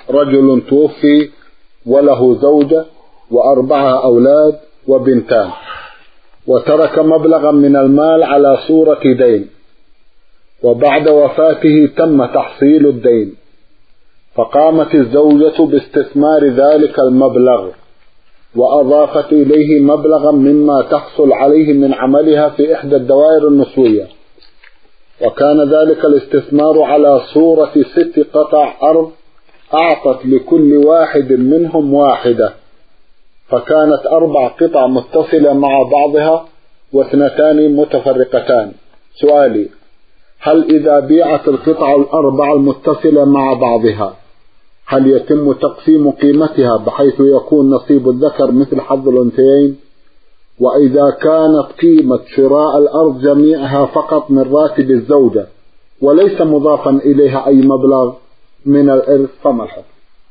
رجل توفي وله زوجة و4 أولاد وبنتان، وترك مبلغا من المال على صورة دين، وبعد وفاته تم تحصيل الدين، فقامت الزوجة باستثمار ذلك المبلغ وأضافت إليه مبلغا مما تحصل عليه من عملها في إحدى الدوائر النسوية، وكان ذلك الاستثمار على صورة 6 قطع أرض أعطت لكل واحد منهم 1، فكانت 4 قطع متصلة مع بعضها و2 متفرقتان. سؤالي: هل إذا بيعت القطع ال4 المتصلة مع بعضها هل يتم تقسيم قيمتها بحيث يكون نصيب الذكر مثل حظ الأنثيين؟ وإذا كانت قيمة شراء الأرض جميعها فقط من راتب الزوجة وليس مضافا إليها أي مبلغ من الإرث فما الحكم؟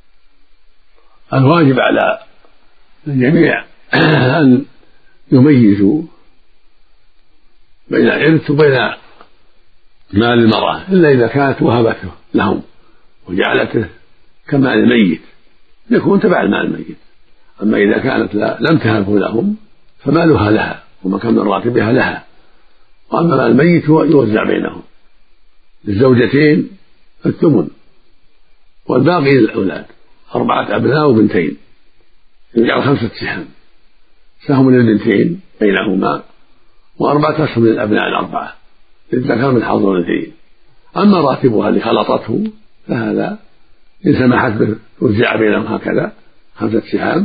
الواجب على الجميع أن يميزوا بين الإرث وبين مال المرأة، إلا إذا كانت وهبته لهم وجعلته كمال الميت يكون تبع المال الميت. أما إذا كانت لم تهبه لهم فمالها لها ومكان من راتبها لها، وأما مال الميت هو يوزع بينهم، للزوجتين 8 والباقي للأولاد، 4 أبناء وبنتين، يجعل 5 سهم، سهم للبنتين بينهما و4 أسهم للأبناء ال4 للذكر من حظ الأنثيين. أما راتبها اللي خلطته فهذا إن سمحت به توزع بينهم هكذا 5 سهام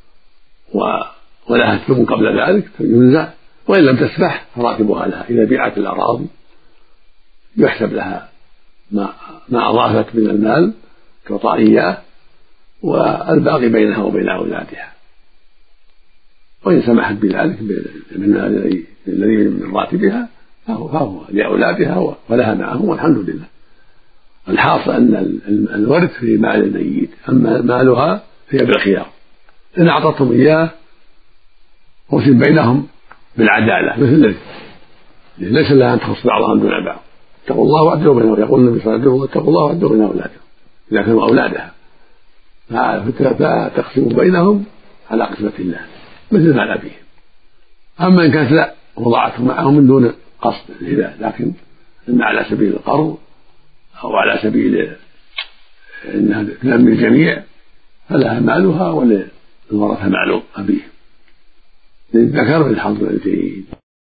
ولها 8 قبل ذلك ينزع، وإن لم تسمح فراتبها لها. إذا بيعت الأراضي يحسب لها ما أضافت من المال كطائيات والباقي بينها وبين أولادها، وإن سمحت بذلك من الذي من راتبها فهو لأولادها ولها معهم والحمد لله. الحاصل أن الورث في مال الميت، أما مالها هي بالخيار، إن أعطتهم إياه قسم بينهم بالعدالة مثل الذي ليس لها أن تخص بعضهم دون بعض. اتقوا الله وأعدلوا بينهم، يقول النبي صلى الله عليه وسلم: اتقوا الله وأعدلوا بين أولادهم إذا كانوا أولادها، فتقسم بينهم على قسمة الله مثل مال أبيهم. أما إن كانت لا وضعته معهم من دون قصد لكن إن على سبيل القرض أو على سبيل أنها تنمي الجميع فلها مالها وللورثة مال أبيه، للذكر من حظ الأنثيين.